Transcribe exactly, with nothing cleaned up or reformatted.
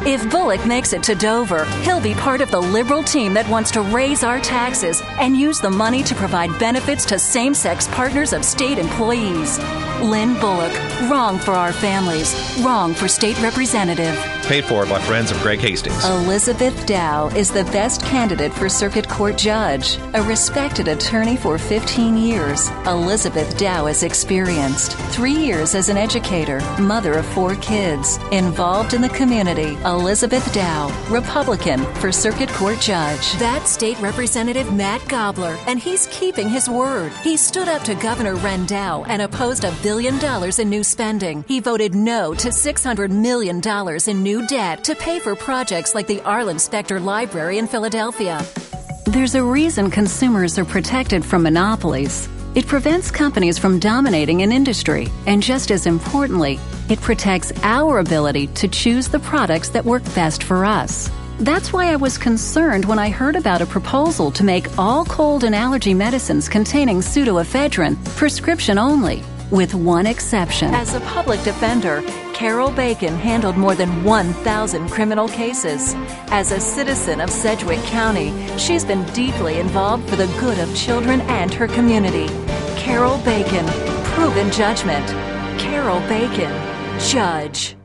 If Bullock makes it to Dover, he'll be part of the liberal team that wants to raise our taxes and use the money to provide benefits to same-sex partners of state employees. Lynn Bullock, wrong for our families, wrong for state representative. Paid for by Friends of Greg Hastings. Elizabeth Dow is the best candidate for circuit court judge. A respected attorney for fifteen years, Elizabeth Dow is experienced. Three years as an educator, mother of four kids, involved in the community. Elizabeth Dow, Republican for circuit court judge. That's State Representative Matt Gobler, and he's keeping his word. He stood up to Governor Rendell and opposed a billion dollars in new spending. He voted no to six hundred million dollars in new debt to pay for projects like the Arlen Specter Library in Philadelphia. There's a reason consumers are protected from monopolies. It prevents companies from dominating an industry, and just as importantly, it protects our ability to choose the products that work best for us. That's why I was concerned when I heard about a proposal to make all cold and allergy medicines containing pseudoephedrine prescription only, with one exception. As a public defender, Carol Bacon handled more than one thousand criminal cases. As a citizen of Sedgwick County, she's been deeply involved for the good of children and her community. Carol Bacon, proven judgment. Carol Bacon, Judge.